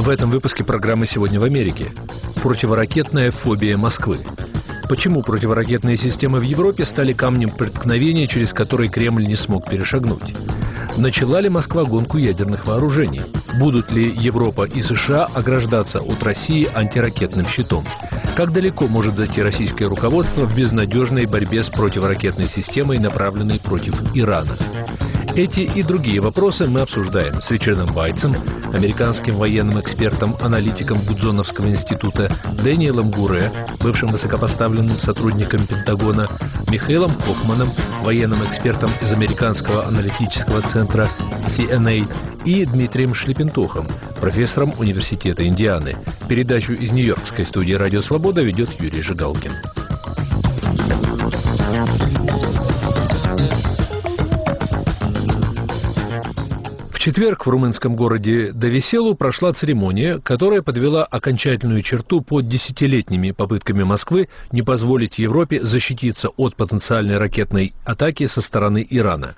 В этом выпуске программы «Сегодня в Америке». Противоракетная фобия Москвы. Почему противоракетные системы в Европе стали камнем преткновения, через который Кремль не смог перешагнуть? Начала ли Москва гонку ядерных вооружений? Будут ли Европа и США ограждаться от России антиракетным щитом? Как далеко может зайти российское руководство в безнадежной борьбе с противоракетной системой, направленной против Ирана? Эти и другие вопросы мы обсуждаем с Ричардом Вайтсом, американским военным экспертом, аналитиком Гудзоновского института, Дэниелом Гуре, бывшим высокопоставленным сотрудником Пентагона, Михаилом Кофманом, военным экспертом из американского аналитического центра CNA, и Дмитрием Шлепентухом, профессором Университета Индианы. Передачу из нью-йоркской студии «Радио Свобода» ведет Юрий Жигалкин. В четверг в румынском городе Довеселу прошла церемония, которая подвела окончательную черту под десятилетними попытками Москвы не позволить Европе защититься от потенциальной ракетной атаки со стороны Ирана.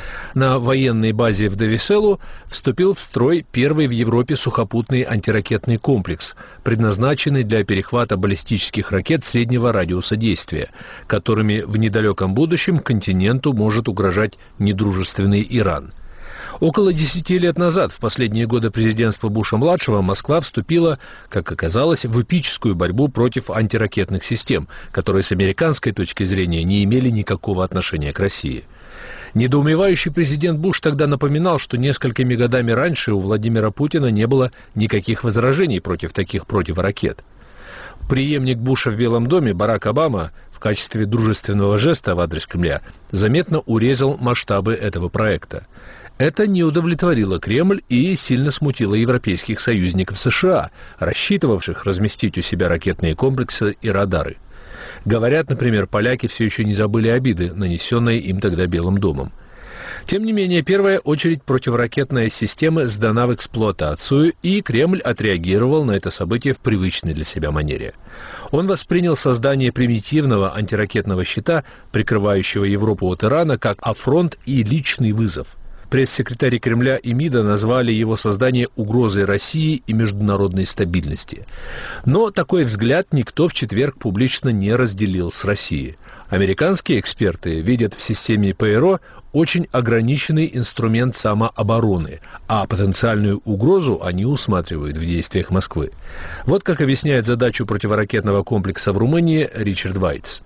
На военной базе в Довеселу вступил в строй первый в Европе сухопутный антиракетный комплекс, предназначенный для перехвата баллистических ракет среднего радиуса действия, которыми в недалеком будущем континенту может угрожать недружественный Иран. Около 10 лет назад, в последние годы президентства Буша-младшего, Москва вступила, как оказалось, в эпическую борьбу против антиракетных систем, которые с американской точки зрения не имели никакого отношения к России. Недоумевающий президент Буш тогда напоминал, что несколькими годами раньше у Владимира Путина не было никаких возражений против таких противоракет. Преемник Буша в Белом доме, Барак Обама, в качестве дружественного жеста в адрес Кремля, заметно урезал масштабы этого проекта. Это не удовлетворило Кремль и сильно смутило европейских союзников США, рассчитывавших разместить у себя ракетные комплексы и радары. Говорят, например, поляки все еще не забыли обиды, нанесенные им тогда Белым домом. Тем не менее, первая очередь противоракетной системы сдана в эксплуатацию, и Кремль отреагировал на это событие в привычной для себя манере. Он воспринял создание примитивного антиракетного щита, прикрывающего Европу от Ирана, как афронт и личный вызов. Пресс-секретарь Кремля и МИДа назвали его создание угрозой России и международной стабильности. Но такой взгляд никто в четверг публично не разделил с Россией. Американские эксперты видят в системе ПРО очень ограниченный инструмент самообороны, а потенциальную угрозу они усматривают в действиях Москвы. Вот как объясняет задачу противоракетного комплекса в Румынии Ричард Вайтс.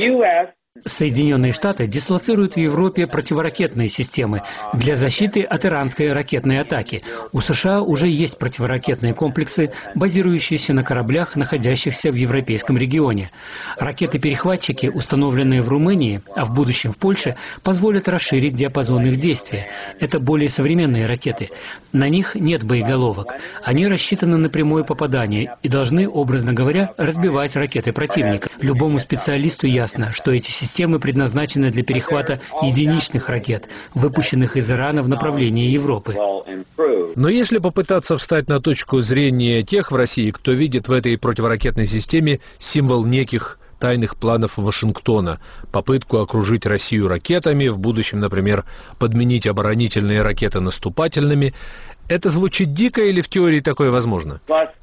Соединенные Штаты дислоцируют в Европе противоракетные системы для защиты от иранской ракетной атаки. У США уже есть противоракетные комплексы, базирующиеся на кораблях, находящихся в европейском регионе. Ракеты-перехватчики, установленные в Румынии, а в будущем в Польше, позволят расширить диапазон их действия. Это более современные ракеты. На них нет боеголовок. Они рассчитаны на прямое попадание и должны, образно говоря, разбивать ракеты противника. Любому специалисту ясно, что эти системы предназначены для перехвата единичных ракет, выпущенных из Ирана в направлении Европы. Но если попытаться встать на точку зрения тех в России, кто видит в этой противоракетной системе символ неких тайных планов Вашингтона, попытку окружить Россию ракетами, в будущем, например, подменить оборонительные ракеты наступательными, это звучит дико или в теории такое возможно?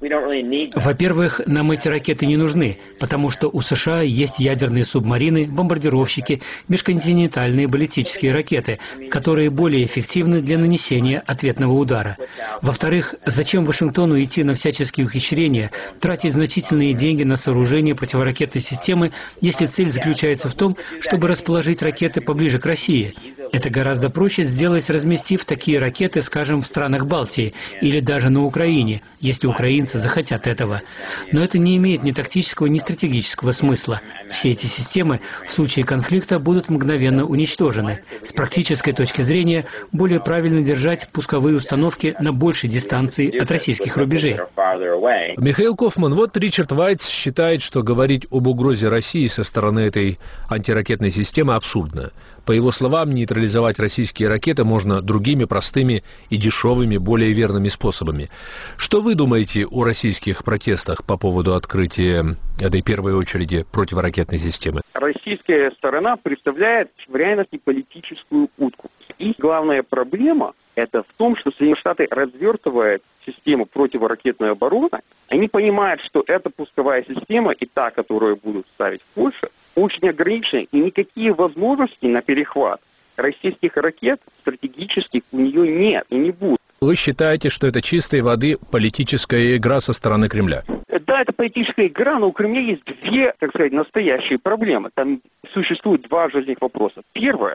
Во-первых, нам эти ракеты не нужны, потому что у США есть ядерные субмарины, бомбардировщики, межконтинентальные баллистические ракеты, которые более эффективны для нанесения ответного удара. Во-вторых, зачем Вашингтону идти на всяческие ухищрения, тратить значительные деньги на сооружение противоракетной системы, если цель заключается в том, чтобы расположить ракеты поближе к России? Это гораздо проще сделать, разместив такие ракеты, скажем, в странах Балтии или даже на Украине, если украинцы захотят этого. Но это не имеет ни тактического, ни стратегического смысла. Все эти системы в случае конфликта будут мгновенно уничтожены. С практической точки зрения, более правильно держать пусковые установки на большей дистанции от российских рубежей. Михаил Кофман, вот Ричард Вайтс считает, что говорить об угрозе России со стороны этой антиракетной системы абсурдно. По его словам, нейтрализовать российские ракеты можно другими простыми и дешевыми, более верными способами. Что вы думаете о российских протестах по поводу открытия этой первой очереди противоракетной системы? Российская сторона представляет в реальности политическую утку. И главная проблема – это в том, что Соединенные Штаты развертывают систему противоракетной обороны. Они понимают, что эта пусковая система и та, которую будут ставить в Польше, очень ограничены, и никакие возможности на перехват российских ракет стратегических у нее нет и не будет. Вы считаете, что это чистой воды политическая игра со стороны Кремля? Да, это политическая игра, но у Кремля есть две, так сказать, настоящие проблемы. Там существует два жизненных вопроса. Первое.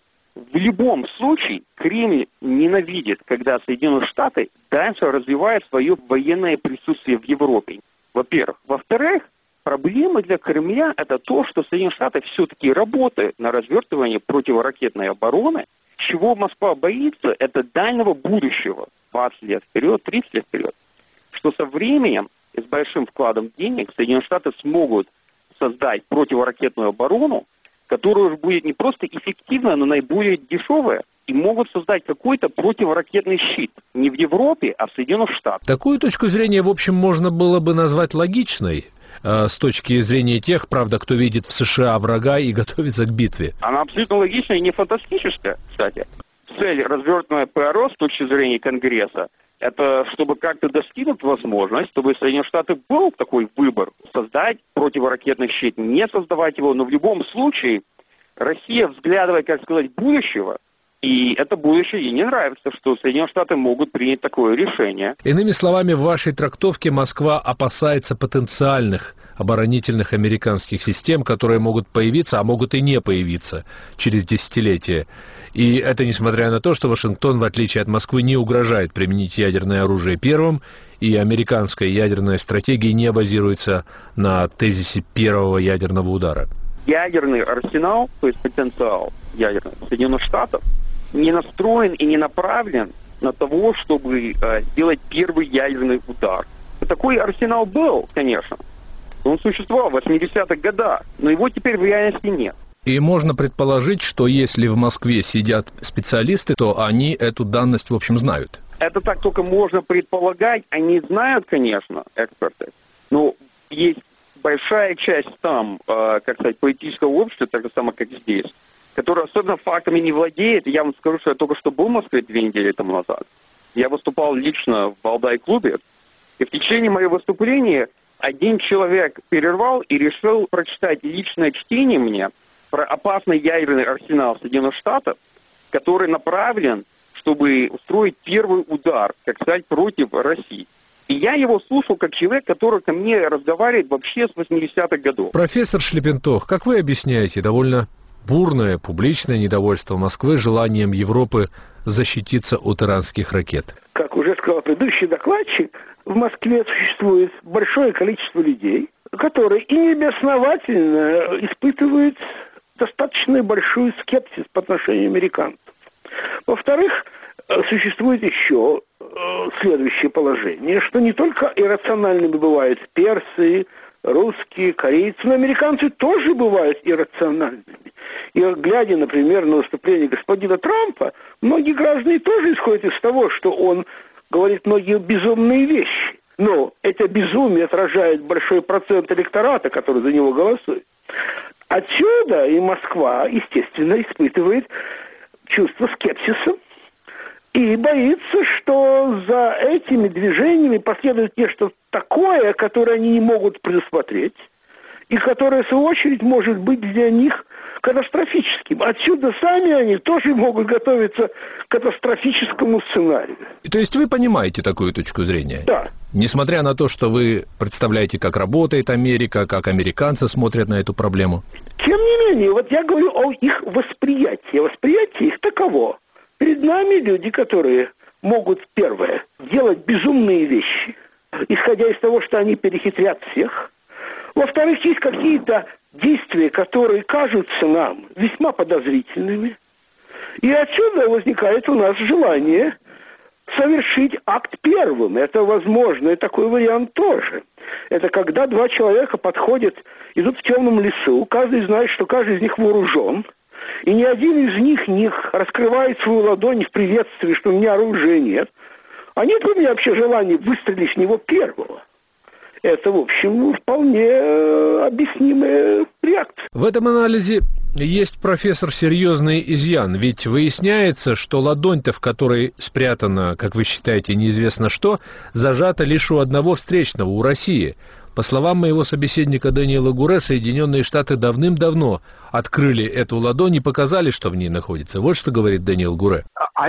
В любом случае Кремль ненавидит, когда Соединенные Штаты дальше развивают свое военное присутствие в Европе. Во-первых. Во-вторых, проблема для Кремля это то, что Соединенные Штаты все-таки работают на развертывании противоракетной обороны. Чего Москва боится, это дальнего будущего, 20 лет вперед, 30 лет вперед. Что со временем и с большим вкладом денег Соединенные Штаты смогут создать противоракетную оборону, которая уже будет не просто эффективная, но наиболее дешевая, и могут создать какой-то противоракетный щит. Не в Европе, а в Соединенных Штатах. Такую точку зрения, в общем, можно было бы назвать логичной, с точки зрения тех, правда, кто видит в США врага и готовится к битве. Она абсолютно логичная и не фантастическая, кстати. Цель развертывания ПРО с точки зрения Конгресса, это чтобы как-то достигнуть возможность, чтобы Соединенные Штаты был такой выбор, создать противоракетный щит, не создавать его, но в любом случае Россия взглядывает, как сказать, будущего, и это будущее ей не нравится, что Соединенные Штаты могут принять такое решение. Иными словами, в вашей трактовке Москва опасается потенциальных оборонительных американских систем, которые могут появиться, а могут и не появиться через десятилетия. И это несмотря на то, что Вашингтон, в отличие от Москвы, не угрожает применить ядерное оружие первым, и американская ядерная стратегия не базируется на тезисе первого ядерного удара. Ядерный арсенал, то есть потенциал ядерный Соединенных Штатов, не настроен и не направлен на того, чтобы сделать первый ядерный удар. Такой арсенал был, конечно. Он существовал в 80-х годах, но его теперь в реальности нет. И можно предположить, что если в Москве сидят специалисты, то они эту данность, в общем, знают. Это так только можно предполагать. Они знают, конечно, эксперты, но есть большая часть там, как сказать, политического общества, так же самое, как здесь, которая особенно фактами не владеет. Я вам скажу, что я только что был в Москве 2 недели тому назад. Я выступал лично в Валдай-клубе, и в течение моего выступления один человек перервал и решил прочитать личное чтение мне про опасный ядерный арсенал Соединенных Штатов, который направлен, чтобы устроить первый удар, как сказать, против России. И я его слушал как человек, который ко мне разговаривает вообще с 80-х годов. Профессор Шлепентох, как вы объясняете довольно бурное публичное недовольство Москвы желанием Европы защититься от иранских ракет? Как уже сказал предыдущий докладчик, в Москве существует большое количество людей, которые и неосновательно испытывают достаточно большой скепсис по отношению американцев. Во-вторых, существует еще следующее положение, что не только иррациональными бывают персы, русские, корейцы, но американцы тоже бывают иррациональными. И глядя, например, на выступление господина Трампа, многие граждане тоже исходят из того, что он говорит многие безумные вещи. Но это безумие отражает большой процент электората, который за него голосует. Отсюда и Москва, естественно, испытывает чувство скепсиса и боится, что за этими движениями последует нечто такое, которое они не могут предусмотреть, и которое, в свою очередь, может быть для них катастрофическим. Отсюда сами они тоже могут готовиться к катастрофическому сценарию. То есть вы понимаете такую точку зрения? Да. Несмотря на то, что вы представляете, как работает Америка, как американцы смотрят на эту проблему? Тем не менее, вот я говорю о их восприятии. Восприятие их таково. Перед нами люди, которые могут, первое, делать безумные вещи, исходя из того, что они перехитрят всех. Во-вторых, есть какие-то действия, которые кажутся нам весьма подозрительными. И отсюда возникает у нас желание совершить акт первым. Это возможно, и такой вариант тоже. Это когда два человека подходят, идут в темном лесу, каждый знает, что каждый из них вооружен, и ни один из них не раскрывает свою ладонь в приветствии, что у меня оружия нет. А нет у меня вообще желания выстрелить в него первого. Это, в общем, вполне объяснимая реакция. В этом анализе есть, профессор, серьезный изъян. Ведь выясняется, что ладонь-то, в которой спрятано, как вы считаете, неизвестно что, зажата лишь у одного встречного, у России. По словам моего собеседника Дэниела Гуре, Соединенные Штаты давным-давно открыли эту ладонь и показали, что в ней находится. Вот что говорит Дэниел Гуре.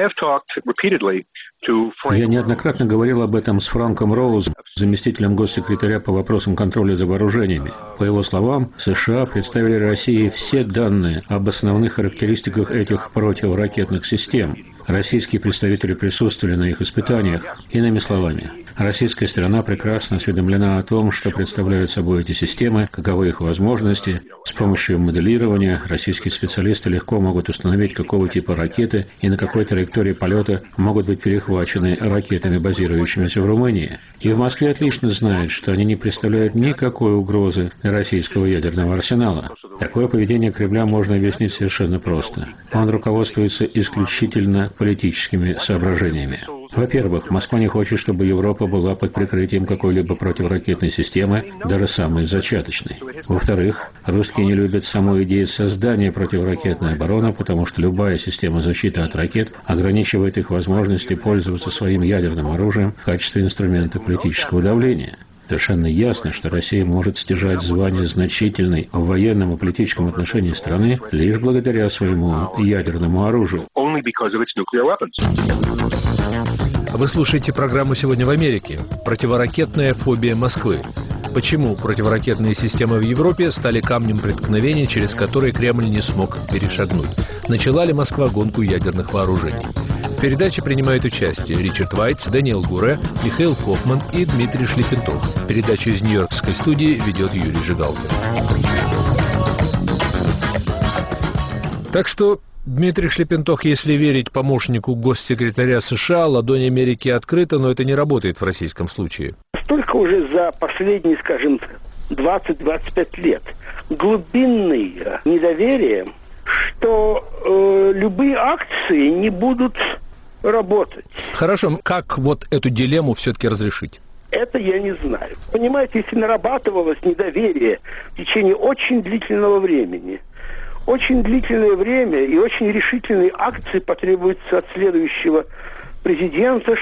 Я неоднократно говорил об этом с Франком Роузом, заместителем госсекретаря по вопросам контроля за вооружениями. По его словам, США представили России все данные об основных характеристиках этих противоракетных систем. Российские представители присутствовали на их испытаниях. Иными словами, российская сторона прекрасно осведомлена о том, что представляют собой эти системы, каковы их возможности. С помощью моделирования российские специалисты легко могут установить, какого типа ракеты и на какой траектории полета могут быть перехвачены ракетами, базирующимися в Румынии. И в Москве отлично знают, что они не представляют никакой угрозы для российского ядерного арсенала. Такое поведение Кремля можно объяснить совершенно просто. Он руководствуется исключительно политическими соображениями. Во-первых, Москва не хочет, чтобы Европа была под прикрытием какой-либо противоракетной системы, даже самой зачаточной. Во-вторых, русские не любят саму идею создания противоракетной обороны, потому что любая система защиты от ракет ограничивает их возможности пользоваться своим ядерным оружием в качестве инструмента политического давления. Совершенно ясно, что Россия может стяжать звание значительной в военном и политическом отношении страны лишь благодаря своему ядерному оружию. Вы слушаете программу «Сегодня в Америке». Противоракетная фобия Москвы. Почему противоракетные системы в Европе стали камнем преткновения, через который Кремль не смог перешагнуть? Начала ли Москва гонку ядерных вооружений? В передаче принимают участие Ричард Вайтс, Дэниел Гуре, Михаил Кофман и Дмитрий Шлиффентов. Передачу из Нью-Йоркской студии ведет Юрий Жигалкин. Так что, Дмитрий Шлиффентов, если верить помощнику госсекретаря США, ладонь Америки открыта, но это не работает в российском случае. Только уже за последние, скажем, 20-25 лет глубинное недоверие, что любые акции не будут работать. Хорошо, как вот эту дилемму все-таки разрешить? Это я не знаю. Понимаете, если нарабатывалось недоверие в течение очень длительного времени, очень длительное время и очень решительные акции потребуются от следующего президента,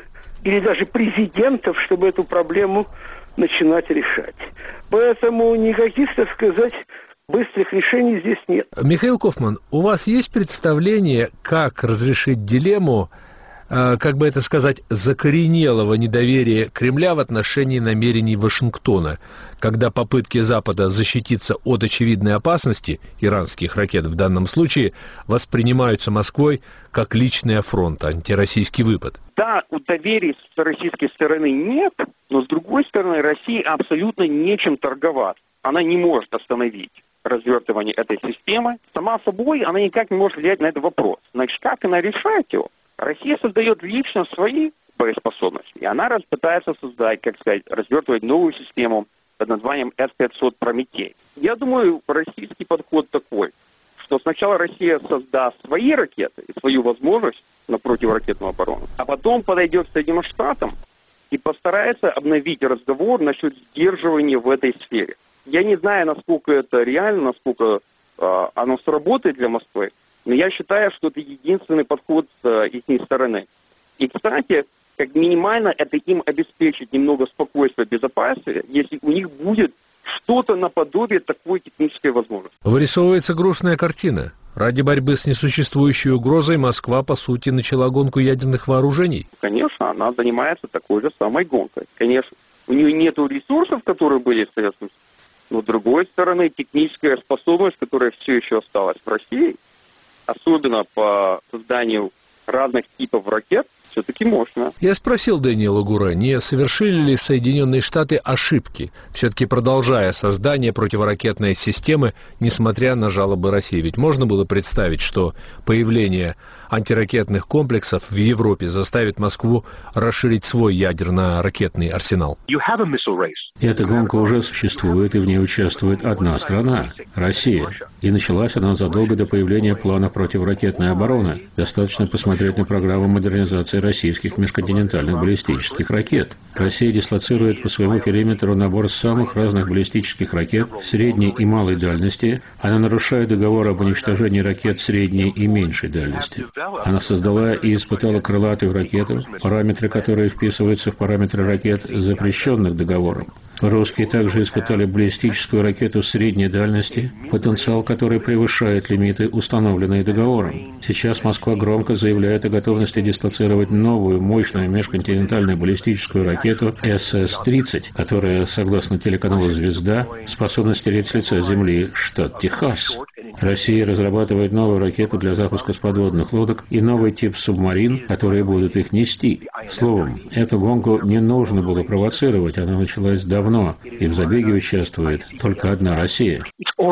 или даже президентов, чтобы эту проблему начинать решать. Поэтому никаких, так сказать, быстрых решений здесь нет. Михаил Кофман, у вас есть представление, как разрешить дилемму, как бы это сказать, закоренелого недоверия Кремля в отношении намерений Вашингтона, когда попытки Запада защититься от очевидной опасности, иранских ракет в данном случае, воспринимаются Москвой как личный афронт, антироссийский выпад? Да, доверия с российской стороны нет, но с другой стороны России абсолютно нечем торговать. Она не может остановить развертывание этой системы. Сама собой она никак не может влиять на этот вопрос. Значит, как она решает его? Россия создает лично свои боеспособности. И она пытается создать, развертывать новую систему под названием С-500 «Прометей». Я думаю, российский подход такой, что сначала Россия создаст свои ракеты и свою возможность на противоракетную оборону, а потом подойдет к Соединенным Штатам и постарается обновить разговор насчет сдерживания в этой сфере. Я не знаю, насколько это реально, насколько оно сработает для Москвы, но я считаю, что это единственный подход с их стороны. И, кстати, как минимально это им обеспечит немного спокойствия, безопасности, если у них будет что-то наподобие такой технической возможности. Вырисовывается грустная картина. Ради борьбы с несуществующей угрозой Москва, по сути, начала гонку ядерных вооружений. Конечно, она занимается такой же самой гонкой. Конечно, у нее нет ресурсов, которые были в Советском Союзе, но, с другой стороны, техническая способность, которая все еще осталась в России, особенно по созданию разных типов ракет, все-таки мощно. Я спросил Дэниела Гуре, не совершили ли Соединенные Штаты ошибки, все-таки продолжая создание противоракетной системы, несмотря на жалобы России. Ведь можно было представить, что появление антиракетных комплексов в Европе заставит Москву расширить свой ядерно-ракетный арсенал? Эта гонка уже существует, и в ней участвует одна страна – Россия. И началась она задолго до появления плана противоракетной обороны. Достаточно посмотреть на программу модернизации российских межконтинентальных баллистических ракет. Россия дислоцирует по своему периметру набор самых разных баллистических ракет средней и малой дальности. Она нарушает договор об уничтожении ракет средней и меньшей дальности. Она создала и испытала крылатую ракету, параметры которой вписываются в параметры ракет, запрещенных договором. Русские также испытали баллистическую ракету средней дальности, потенциал которой превышает лимиты, установленные договором. Сейчас Москва громко заявляет о готовности дислоцировать новую мощную межконтинентальную баллистическую ракету СС-30, которая, согласно телеканалу «Звезда», способна стереть с лица земли штат Техас. Россия разрабатывает новую ракету для запуска с подводных лодок и новый тип субмарин, которые будут их нести. Словом, эту гонку не нужно было провоцировать, она началась давно. И в забеге участвует только одна Россия.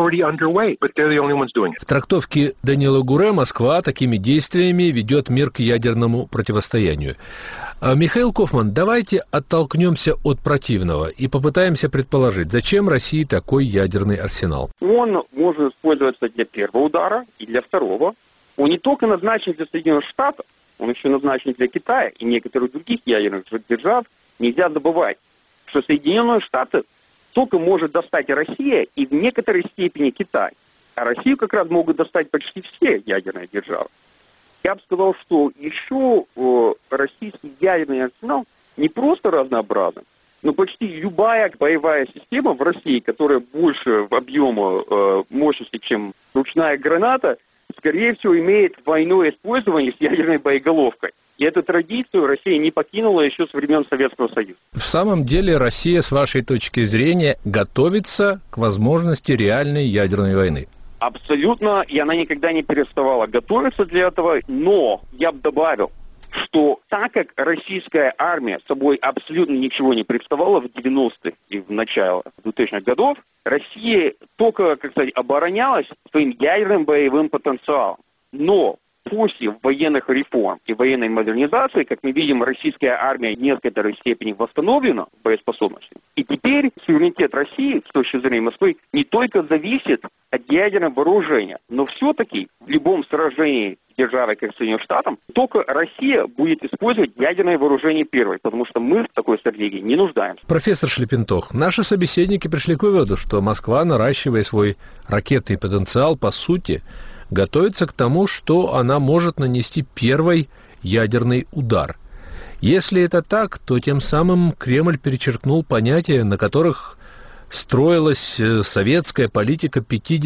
В трактовке Даниэла Гуре Москва такими действиями ведет мир к ядерному противостоянию. Михаил Кофман, давайте оттолкнемся от противного и попытаемся предположить, зачем России такой ядерный арсенал. Он может использоваться для первого удара и для второго. Он не только назначен для Соединенных Штатов, он еще назначен для Китая и некоторых других ядерных держав. Нельзя забывать, что Соединенные Штаты только может достать Россия и в некоторой степени Китай. А Россию как раз могут достать почти все ядерные державы. Я бы сказал, что еще российский ядерный арсенал не просто разнообразен, но почти любая боевая система в России, которая больше в объеме мощности, чем ручная граната, скорее всего имеет двойное использование с ядерной боеголовкой. И эту традицию Россия не покинула еще с времен Советского Союза. В самом деле Россия, с вашей точки зрения, готовится к возможности реальной ядерной войны? Абсолютно, и она никогда не переставала готовиться для этого, но я бы добавил, что так как российская армия собой абсолютно ничего не представляла в 90-х и в начале 2000-х годов, Россия только, как сказать, оборонялась своим ядерным боевым потенциалом. Но после военных реформ и военной модернизации, как мы видим, российская армия в некоторой степени восстановлена в боеспособности. И теперь суверенитет России, с точки зрения Москвы, не только зависит от ядерного вооружения, но все-таки в любом сражении с державой, как Соединенным Штатам, только Россия будет использовать ядерное вооружение первой, потому что мы в такой стратегии не нуждаемся. Профессор Шлепентох, наши собеседники пришли к выводу, что Москва, наращивая свой ракетный потенциал, по сути, готовится к тому, что она может нанести первый ядерный удар. Если это так, то тем самым Кремль перечеркнул понятия, на которых строилась советская политика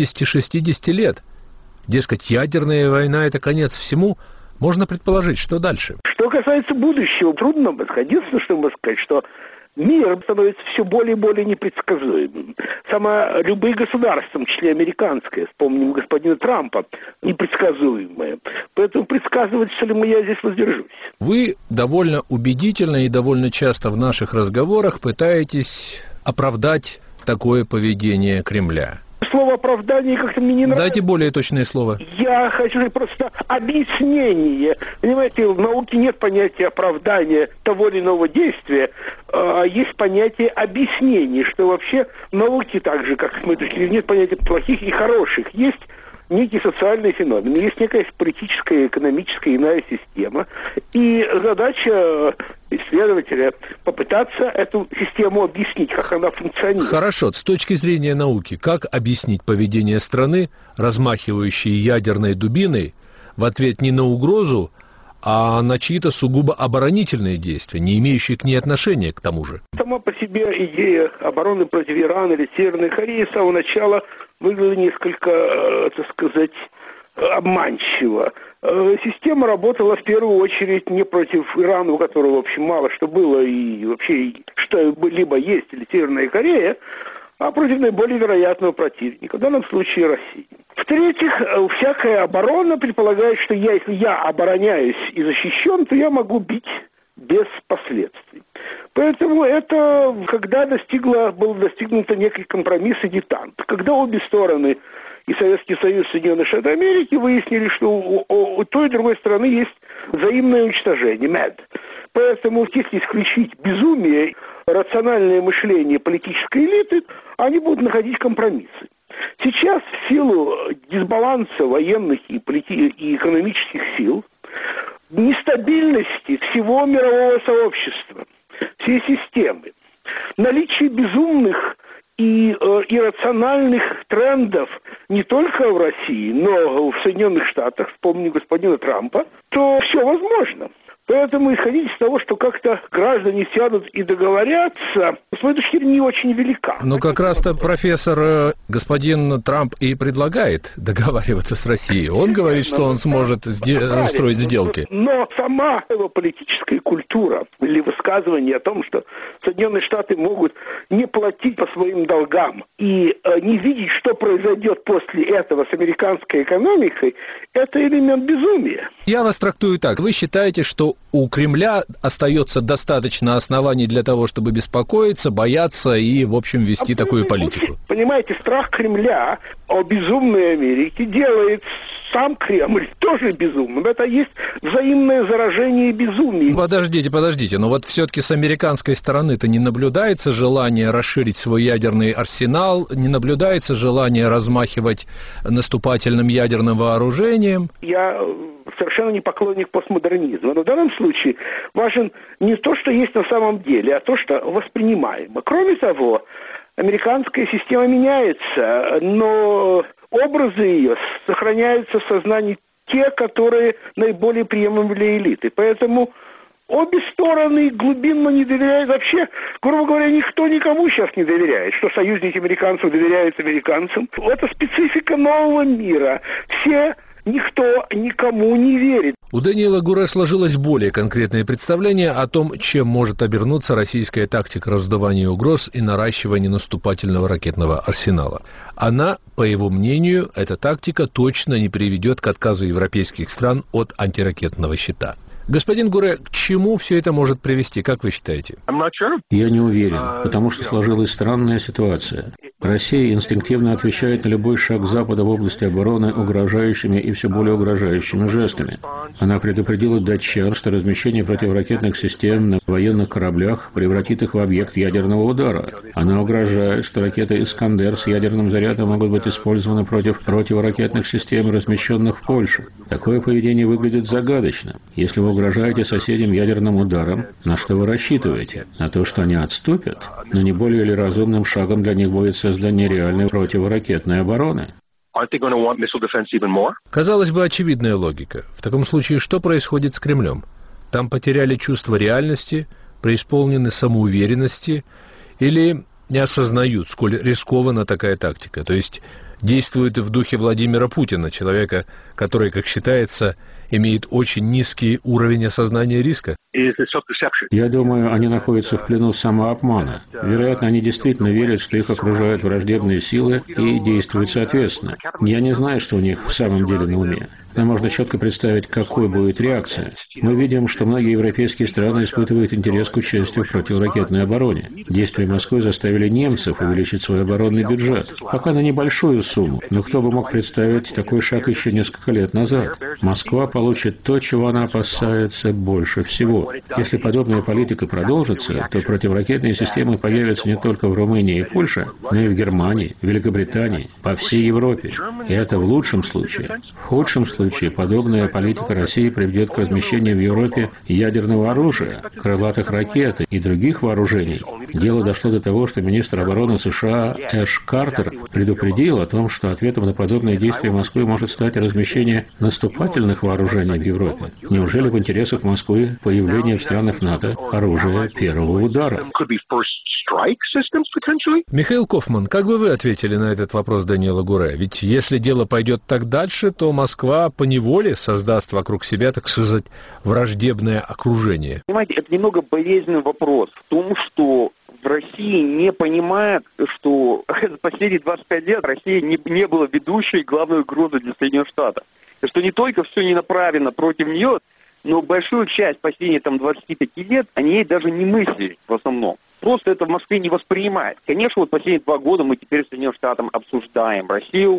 50-60 лет. Дескать, ядерная война – это конец всему. Можно предположить, что дальше. Что касается будущего, трудно сказать. Единственное, что можно сказать, что мир становится все более и более непредсказуемым. Любые государства, в том числе американское, вспомним господина Трампа, непредсказуемое. Поэтому предсказывать, что ли, я здесь воздержусь. Вы довольно убедительно и довольно часто в наших разговорах пытаетесь оправдать такое поведение Кремля. Слово «оправдание» как-то мне не нравится. Дайте более точное слово. Я хочу просто объяснение. Понимаете, в науке нет понятия оправдания того или иного действия, а есть понятие объяснений, что вообще в науке так же, как с моей точки зрения, нет понятия плохих и хороших. Есть некий социальный феномен, есть некая политическая, экономическая иная система. И задача исследователя попытаться эту систему объяснить, как она функционирует. Хорошо, с точки зрения науки, как объяснить поведение страны, размахивающей ядерной дубиной, в ответ не на угрозу, а на чьи-то сугубо оборонительные действия, не имеющие к ней отношения к тому же? Сама по себе идея обороны против Ирана или Северной Кореи с самого начала выглядела несколько, так сказать, обманчиво. Система работала в первую очередь не против Ирана, у которого, в общем, мало что было и вообще что-либо есть, или Северная Корея, а против наиболее вероятного противника, в данном случае России. В-третьих, всякая оборона предполагает, что если я обороняюсь и защищен, то я могу бить без последствий. Поэтому это, когда был достигнут некий компромисс и детант, когда обе стороны и Советский Союз, Соединенные Штаты Америки выяснили, что у той и другой стороны есть взаимное уничтожение, МЭД. Поэтому, если исключить безумие, рациональное мышление политической элиты, они будут находить компромиссы. Сейчас в силу дисбаланса военных и экономических сил, нестабильности всего мирового сообщества, всей системы, наличие безумных и иррациональных трендов не только в России, но в Соединенных Штатах, вспомню господина Трампа, то все возможно. Поэтому исходить из того, что как-то граждане сядут и договорятся, с моей точки зрения, не очень велика. Но как раз-то, профессор, господин Трамп и предлагает договариваться с Россией. Он говорит, что он сможет устроить сделки. Но сама его политическая культура или высказывание о том, что Соединенные Штаты могут не платить по своим долгам и не видеть, что произойдет после этого с американской экономикой, это элемент безумия. Я вас трактую так. Вы считаете, что у Кремля остается достаточно оснований для того, чтобы беспокоиться, бояться и, в общем, вести такую политику? Понимаете, страх Кремля о безумной Америке делает сам Кремль тоже безумным. Это есть взаимное заражение безумием. Подождите, но вот все-таки с американской стороны-то не наблюдается желание расширить свой ядерный арсенал, не наблюдается желание размахивать наступательным ядерным вооружением? Я совершенно не поклонник постмодернизма, но в данном случае важен не то, что есть на самом деле, а то, что воспринимаемо. Кроме того, американская система меняется, но образы ее сохраняются в сознании те, которые наиболее приемлемы для элиты. Поэтому обе стороны глубинно не доверяют вообще. Грубо говоря, никто никому сейчас не доверяет. Что союзники американцев доверяют американцам. Это специфика нового мира. Никто никому не верит. У Даниэла Гурэ сложилось более конкретное представление о том, чем может обернуться российская тактика раздувания угроз и наращивания наступательного ракетного арсенала. Она, по его мнению, эта тактика точно не приведет к отказу европейских стран от антиракетного щита. Господин Гурэ, к чему все это может привести, как вы считаете? Я не уверен, потому что сложилась странная ситуация. Россия инстинктивно отвечает на любой шаг Запада в области обороны угрожающими и все более угрожающими жестами. Она предупредила датчан, что размещение противоракетных систем на военных кораблях превратит их в объект ядерного удара. Она угрожает, что ракеты «Искандер» с ядерным зарядом могут быть использованы против противоракетных систем, размещенных в Польше. Такое поведение выглядит загадочно. Если вы угрожаете соседям ядерным ударом, на что вы рассчитываете? На то, что они отступят? Но не более ли разумным шагом для них будет создание реальной противоракетной обороны? Казалось бы, очевидная логика. В таком случае, что происходит с Кремлем? Там потеряли чувство реальности, преисполнены самоуверенности или не осознают, сколь рискована такая тактика? То есть действуют в духе Владимира Путина, человека, который, как считается, имеет очень низкий уровень осознания риска? Я думаю, они находятся в плену самообмана. Вероятно, они действительно верят, что их окружают враждебные силы и действуют соответственно. Я не знаю, что у них в самом деле на уме. Но можно четко представить, какой будет реакция. Мы видим, что многие европейские страны испытывают интерес к участию в противоракетной обороне. Действия Москвы заставили немцев увеличить свой оборонный бюджет. Пока на небольшую сумму, но кто бы мог представить такой шаг еще несколько лет назад? Москва получит то, чего она опасается больше всего. Если подобная политика продолжится, то противоракетные системы появятся не только в Румынии и Польше, но и в Германии, Великобритании, по всей Европе. И это в лучшем случае. В худшем случае подобная политика России приведет к размещению в Европе ядерного оружия, крылатых ракет и других вооружений. Дело дошло до того, что министр обороны США Эш Картер предупредил о том, что ответом на подобные действия Москвы может стать размещение наступательных вооружений в Европе. Неужели в интересах Москвы появление в странах НАТО оружия первого удара? Михаил Кофман, как бы вы ответили на этот вопрос Даниэла Гурэ? Ведь если дело пойдет так дальше, то Москва поневоле создаст вокруг себя, так сказать, враждебное окружение. Понимаете, это немного болезненный вопрос в том, что в России не понимают, что последние 25 лет Россия не была ведущей главной угрозой для Соединенных Штатов. И что не только все не направлено против нее, но большую часть последних 25 лет они даже не мыслили в основном. Просто это в Москве не воспринимает. Конечно, вот последние 2 года мы теперь с Соединенным Штатом обсуждаем Россию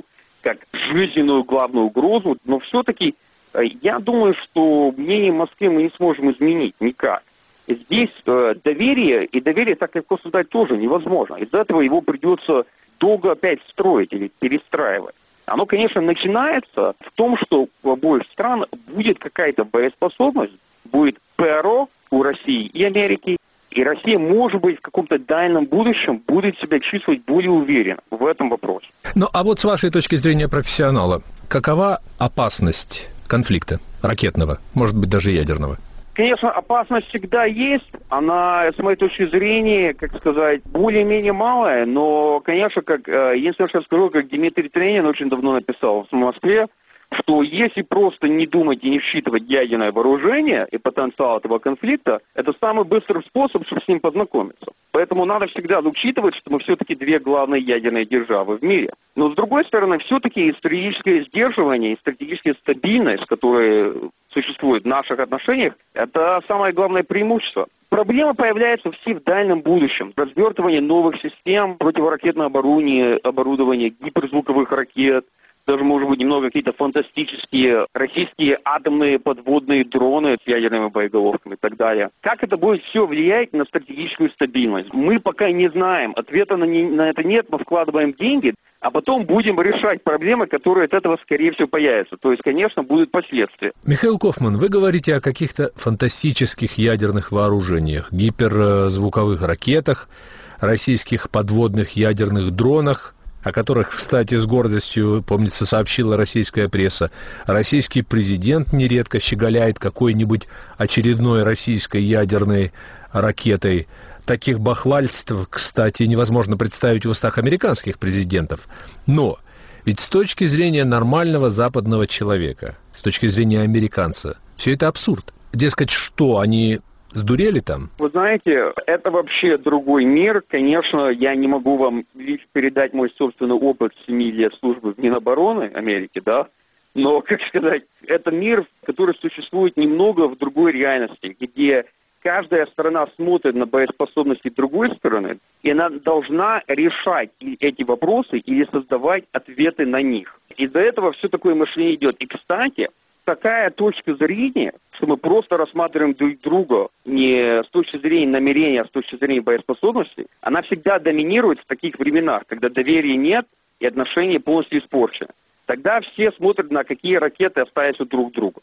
как жизненную главную угрозу, но все-таки я думаю, что мнение Москвы мы не сможем изменить никак. Здесь доверие, и доверие так легко создать тоже невозможно. Из-за этого его придется долго опять строить или перестраивать. Оно, конечно, начинается в том, что у обоих стран будет какая-то боеспособность, будет ПРО у России и Америки, и Россия, может быть, в каком-то дальнем будущем будет себя чувствовать более уверенно в этом вопросе. Ну, а вот с вашей точки зрения профессионала, какова опасность конфликта ракетного, может быть, даже ядерного? Конечно, опасность всегда есть. Она, с моей точки зрения, как сказать, более-менее малая. Но, конечно, единственное, что я скажу, как Дмитрий Тренин очень давно написал в Москве, что если просто не думать и не считывать ядерное вооружение и потенциал этого конфликта, это самый быстрый способ, чтобы с ним познакомиться. Поэтому надо всегда учитывать, что мы все-таки две главные ядерные державы в мире. Но, с другой стороны, все-таки стратегическое сдерживание и стратегическая стабильность, которая существует в наших отношениях, это самое главное преимущество. Проблема появляется все в дальнем будущем. Развертывание новых систем, противоракетного оборудования, гиперзвуковых ракет, даже, может быть, немного какие-то фантастические российские атомные подводные дроны с ядерными боеголовками и так далее. Как это будет все влиять на стратегическую стабильность? Мы пока не знаем. Ответа на это нет, мы вкладываем деньги, а потом будем решать проблемы, которые от этого, скорее всего, появятся. То есть, конечно, будут последствия. Михаил Кофман, вы говорите о каких-то фантастических ядерных вооружениях, гиперзвуковых ракетах, российских подводных ядерных дронах, о которых, кстати, с гордостью, помнится, сообщила российская пресса. Российский президент нередко щеголяет какой-нибудь очередной российской ядерной ракетой. Таких бахвальств, кстати, невозможно представить в устах американских президентов. Но ведь с точки зрения нормального западного человека, с точки зрения американца, все это абсурд. Дескать, что, они сдурели там? Вы знаете, это вообще другой мир. Конечно, я не могу вам лишь передать мой собственный опыт 7 лет службы в Минобороны Америки, да, но, как сказать, это мир, который существует немного в другой реальности, где каждая сторона смотрит на боеспособности другой стороны, и она должна решать эти вопросы или создавать ответы на них. Из-за этого все такое мышление идет. И, кстати, такая точка зрения, что мы просто рассматриваем друг друга не с точки зрения намерения, а с точки зрения боеспособности, она всегда доминирует в таких временах, когда доверия нет и отношения полностью испорчены. Тогда все смотрят, на какие ракеты оставятся друг друга.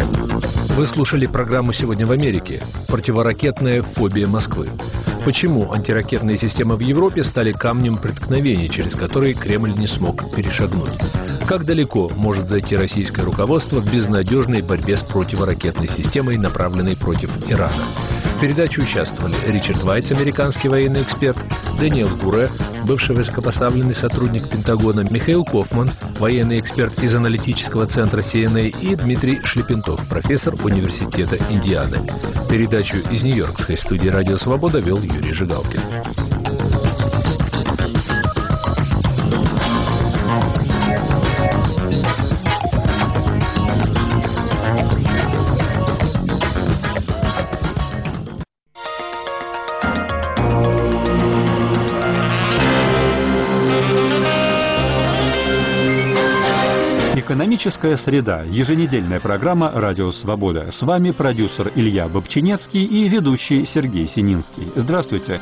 Вы слушали программу «Сегодня в Америке». Противоракетная фобия Москвы. Почему антиракетные системы в Европе стали камнем преткновения, через который Кремль не смог перешагнуть? Как далеко может зайти российское руководство в безнадежной борьбе с противоракетной системой, направленной против Ирана? В передаче участвовали Ричард Вайтс, американский военный эксперт, Дэниел Гуре, бывший высокопоставленный сотрудник Пентагона, Михаил Кофман, военный эксперт из аналитического центра CNA, и Дмитрий Шлепентов, профессор Университета Индианы. Передачу из Нью-Йоркской студии «Радио Свобода» вел Юрий Жигалкин. Экономическая среда. Еженедельная программа «Радио Свобода». С вами продюсер Илья Бобчинецкий и ведущий Сергей Сининский. Здравствуйте.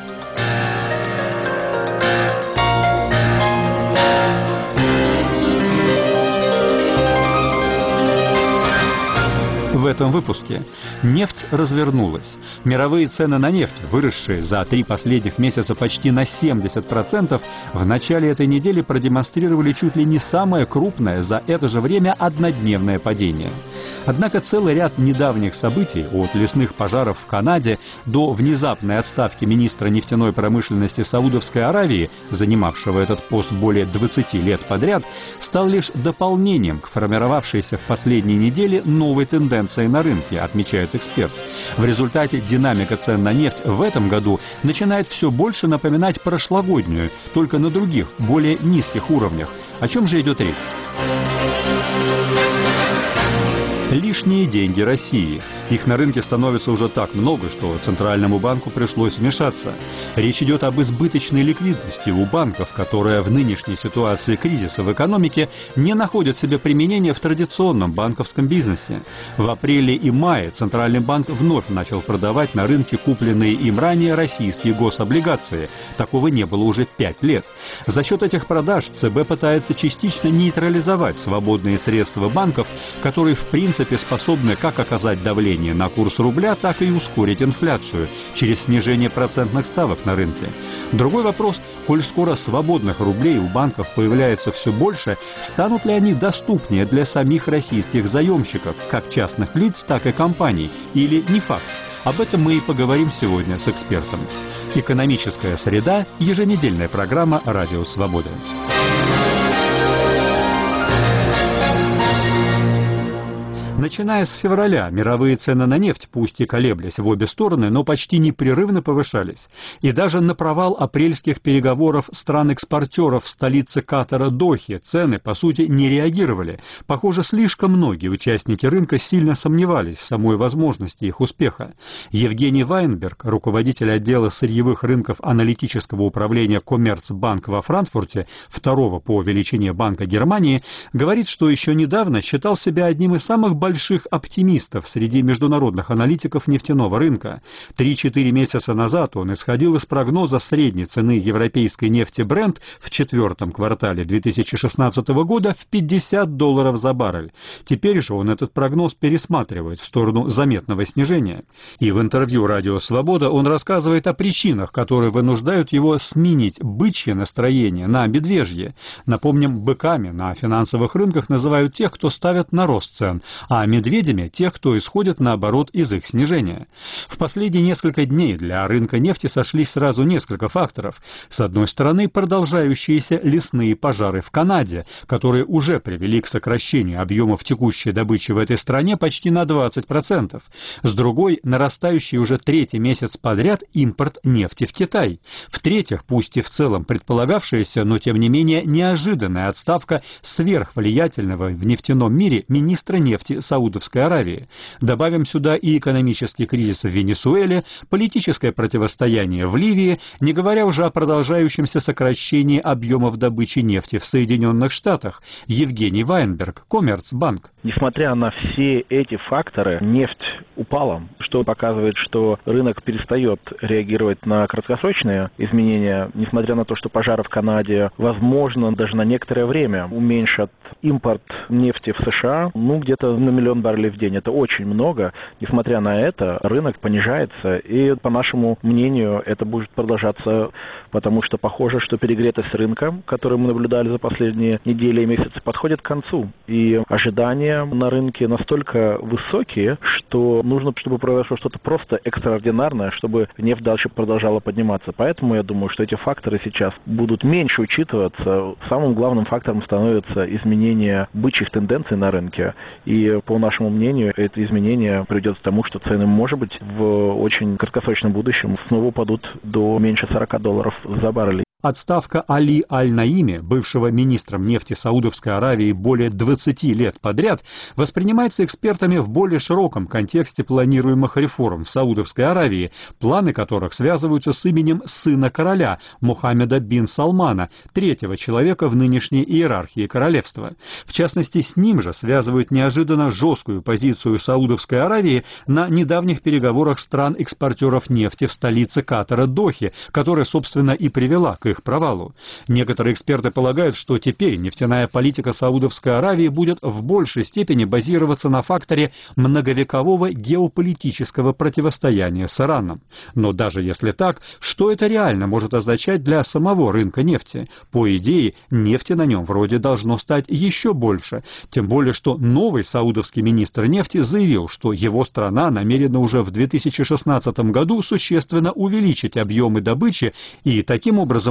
В этом выпуске нефть развернулась. Мировые цены на нефть, выросшие за 3 последних месяца почти на 70%, в начале этой недели продемонстрировали чуть ли не самое крупное за это же время однодневное падение. Однако целый ряд недавних событий, от лесных пожаров в Канаде до внезапной отставки министра нефтяной промышленности Саудовской Аравии, занимавшего этот пост более 20 лет подряд, стал лишь дополнением к формировавшейся в последние недели новой тенденции на рынке, отмечают эксперты. В результате динамика цен на нефть в этом году начинает все больше напоминать прошлогоднюю, только на других, более низких уровнях. О чем же идет речь? Лишние деньги России. Их на рынке становится уже так много, что Центральному банку пришлось вмешаться. Речь идет об избыточной ликвидности у банков, которая в нынешней ситуации кризиса в экономике не находит себе применения в традиционном банковском бизнесе. В апреле и мае Центральный банк вновь начал продавать на рынке купленные им ранее российские гособлигации. Такого не было уже 5 лет. За счет этих продаж ЦБ пытается частично нейтрализовать свободные средства банков, которые в принципе способны как оказать давление на курс рубля, так и ускорить инфляцию через снижение процентных ставок на рынке. Другой вопрос, коль скоро свободных рублей у банков появляется все больше, станут ли они доступнее для самих российских заемщиков, как частных лиц, так и компаний, или не факт? Об этом мы и поговорим сегодня с экспертом. «Экономическая среда» – еженедельная программа «Радио Свобода». Начиная с февраля мировые цены на нефть, пусть и колеблись в обе стороны, но почти непрерывно повышались. И даже на провал апрельских переговоров стран-экспортеров в столице Катара Дохе цены, по сути, не реагировали. Похоже, слишком многие участники рынка сильно сомневались в самой возможности их успеха. Евгений Вайнберг, руководитель отдела сырьевых рынков аналитического управления Коммерцбанк во Франкфурте, второго по величине банка Германии, говорит, что еще недавно считал себя одним из самых больших оптимистов среди международных аналитиков нефтяного рынка. 3-4 месяца назад он исходил из прогноза средней цены европейской нефти Brent в четвертом квартале 2016 года в $50 за баррель. Теперь же он этот прогноз пересматривает в сторону заметного снижения. И в интервью «Радио Свобода» он рассказывает о причинах, которые вынуждают его сменить бычье настроение на медвежье. Напомним, быками на финансовых рынках называют тех, кто ставят на рост цен, а медведями тех, кто исходит наоборот из их снижения. В последние несколько дней для рынка нефти сошлись сразу несколько факторов. С одной стороны, продолжающиеся лесные пожары в Канаде, которые уже привели к сокращению объемов текущей добычи в этой стране почти на 20%. С другой, нарастающий уже третий месяц подряд импорт нефти в Китай. В-третьих, пусть и в целом предполагавшаяся, но тем не менее неожиданная отставка сверхвлиятельного в нефтяном мире министра нефти Саудовской Аравии. Добавим сюда и экономический кризис в Венесуэле, политическое противостояние в Ливии, не говоря уже о продолжающемся сокращении объемов добычи нефти в Соединенных Штатах. Евгений Вайнберг, Коммерцбанк. Несмотря на все эти факторы, нефть упала, что показывает, что рынок перестает реагировать на краткосрочные изменения, несмотря на то, что пожары в Канаде, возможно, даже на некоторое время уменьшат импорт нефти в США, где-то на 1 миллион баррелей в день. Это очень много. Несмотря на это, рынок понижается, и, по нашему мнению, это будет продолжаться, потому что похоже, что перегретость рынка, которую мы наблюдали за последние недели и месяцы, подходит к концу. И ожидания на рынке настолько высокие, что нужно, чтобы произошло что-то просто экстраординарное, чтобы нефть дальше продолжала подниматься. Поэтому я думаю, что эти факторы сейчас будут меньше учитываться. Самым главным фактором становится изменение бычьих тенденций на рынке. И, по нашему мнению, это изменение приведет к тому, что цены, может быть, в очень краткосрочном будущем снова упадут до меньше $40 за баррель. Отставка Али Аль-Наими, бывшего министром нефти Саудовской Аравии более 20 лет подряд, воспринимается экспертами в более широком контексте планируемых реформ в Саудовской Аравии, планы которых связываются с именем сына короля Мухаммеда бин Салмана, третьего человека в нынешней иерархии королевства. В частности, с ним же связывают неожиданно жесткую позицию Саудовской Аравии на недавних переговорах стран-экспортеров нефти в столице Катара Дохе, которая, собственно, и привела к их провалу. Некоторые эксперты полагают, что теперь нефтяная политика Саудовской Аравии будет в большей степени базироваться на факторе многовекового геополитического противостояния с Ираном. Но даже если так, что это реально может означать для самого рынка нефти? По идее, нефти на нем вроде должно стать еще больше. Тем более, что новый саудовский министр нефти заявил, что его страна намерена уже в 2016 году существенно увеличить объемы добычи и таким образом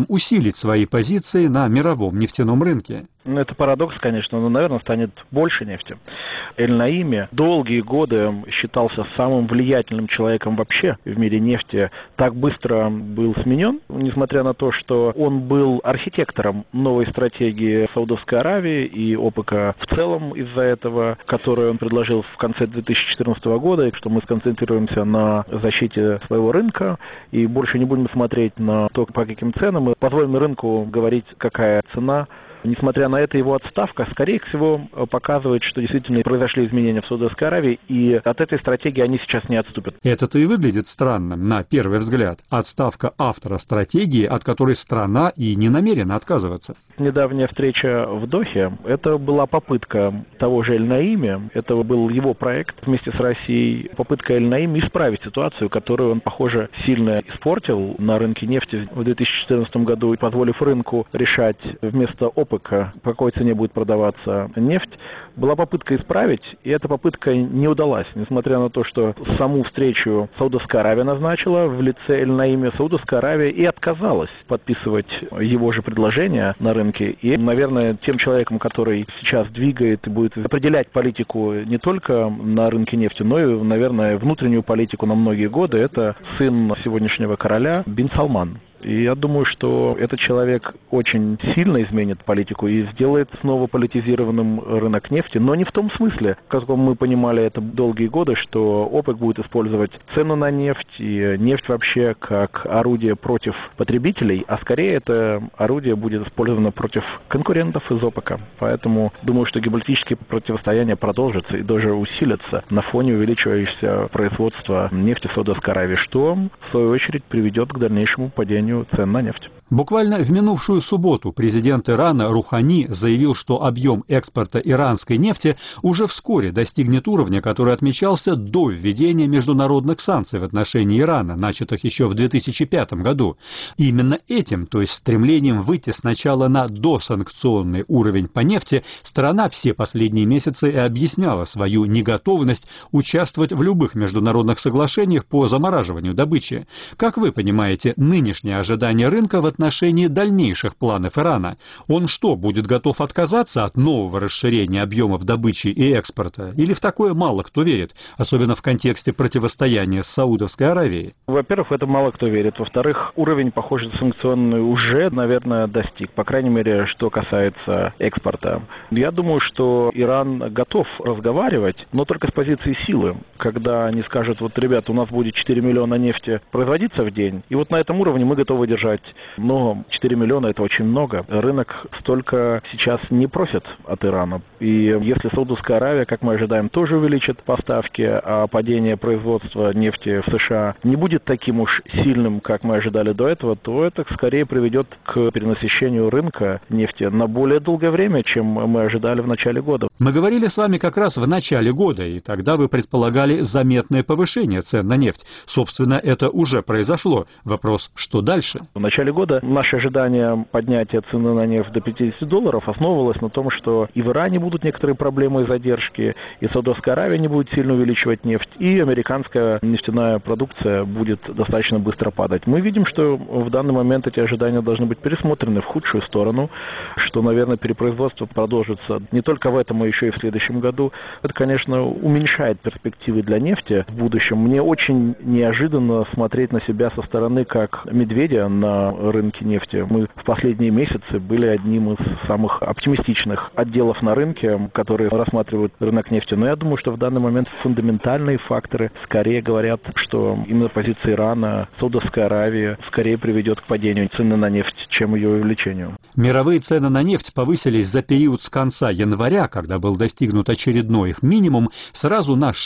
тем усилить свои позиции на мировом нефтяном рынке. Это парадокс, конечно, но, наверное, станет больше нефти. Эль-Наими долгие годы считался самым влиятельным человеком вообще в мире нефти. Так быстро был сменен, несмотря на то, что он был архитектором новой стратегии Саудовской Аравии и ОПЕК в целом из-за этого, которую он предложил в конце 2014 года, что мы сконцентрируемся на защите своего рынка и больше не будем смотреть на то, по каким ценам, мы позволим рынку говорить, какая цена. Несмотря на это, его отставка, скорее всего, показывает, что действительно произошли изменения в Саудовской Аравии, и от этой стратегии они сейчас не отступят. Это-то и выглядит странным, на первый взгляд. Отставка автора стратегии, от которой страна и не намерена отказываться. Недавняя встреча в Дохе, это была попытка того же Эль-Наими, это был его проект вместе с Россией, попытка Эль-Наими исправить ситуацию, которую он, похоже, сильно испортил на рынке нефти в 2014 году, позволив рынку решать вместо ОПЕК, по какой цене будет продаваться нефть. Была попытка исправить, и эта попытка не удалась. Несмотря на то, что саму встречу Саудовская Аравия назначила в лице Эль-Наими, Саудовская Аравия и отказалась подписывать его же предложение на рынке. И, наверное, тем человеком, который сейчас двигает и будет определять политику не только на рынке нефти, но и, наверное, внутреннюю политику на многие годы, это сын сегодняшнего короля Бин Салман. И я думаю, что этот человек очень сильно изменит политику и сделает снова политизированным рынок нефти, но не в том смысле, как мы понимали это долгие годы, что ОПЕК будет использовать цену на нефть и нефть вообще как орудие против потребителей, а скорее это орудие будет использовано против конкурентов из ОПЕК. Поэтому думаю, что геополитические противостояния продолжатся и даже усилятся на фоне увеличивающегося производства нефти в Саудовской Аравии, что в свою очередь приведет к дальнейшему падению цен на нефть. Буквально в минувшую субботу президент Ирана Рухани заявил, что объем экспорта иранской нефти уже вскоре достигнет уровня, который отмечался до введения международных санкций в отношении Ирана, начатых еще в 2005 году. И именно этим, то есть стремлением выйти сначала на досанкционный уровень по нефти, страна все последние месяцы и объясняла свою неготовность участвовать в любых международных соглашениях по замораживанию добычи. Как вы понимаете, нынешнее ожидание рынка в отношении дальнейших планов Ирана? Он что, будет готов отказаться от нового расширения объемов добычи и экспорта? Или в такое мало кто верит, особенно в контексте противостояния с Саудовской Аравией? Во-первых, в это мало кто верит. Во-вторых, уровень, похоже, санкционный уже, наверное, достиг. По крайней мере, что касается экспорта. Я думаю, что Иран готов разговаривать, но только с позиции силы. Когда они скажут, вот, ребята, у нас будет 4 миллиона нефти производиться в день, и вот на этом уровне мы готовы держать. Но 4 миллиона это очень много. Рынок столько сейчас не просит от Ирана. И если Саудовская Аравия, как мы ожидаем, тоже увеличит поставки, а падение производства нефти в США не будет таким уж сильным, как мы ожидали до этого, то это скорее приведет к перенасыщению рынка нефти на более долгое время, чем мы ожидали в начале года. Мы говорили с вами как раз в начале года, и тогда вы предполагали заметное повышение цен на нефть. Собственно, это уже произошло. Вопрос, что дальше? В начале года наше ожидание поднятия цены на нефть до $50 основывалось на том, что и в Иране будут некоторые проблемы и задержки, и Саудовская Аравия не будет сильно увеличивать нефть, и американская нефтяная продукция будет достаточно быстро падать. Мы видим, что в данный момент эти ожидания должны быть пересмотрены в худшую сторону, что, наверное, перепроизводство продолжится не только в этом, а еще и в следующем году. Это, конечно, уменьшает перспективы для нефти в будущем. Мне очень неожиданно смотреть на себя со стороны как медведя на рынке нефти. Мы в последние месяцы были одним из самых оптимистичных отделов на рынке, которые рассматривают рынок нефти. Но я думаю, что в данный момент фундаментальные факторы скорее говорят, что именно позиция Ирана, Саудовской Аравии скорее приведет к падению цены на нефть, чем ее увеличению. Мировые цены на нефть повысились за период с конца января, когда был достигнут очередной их минимум, сразу на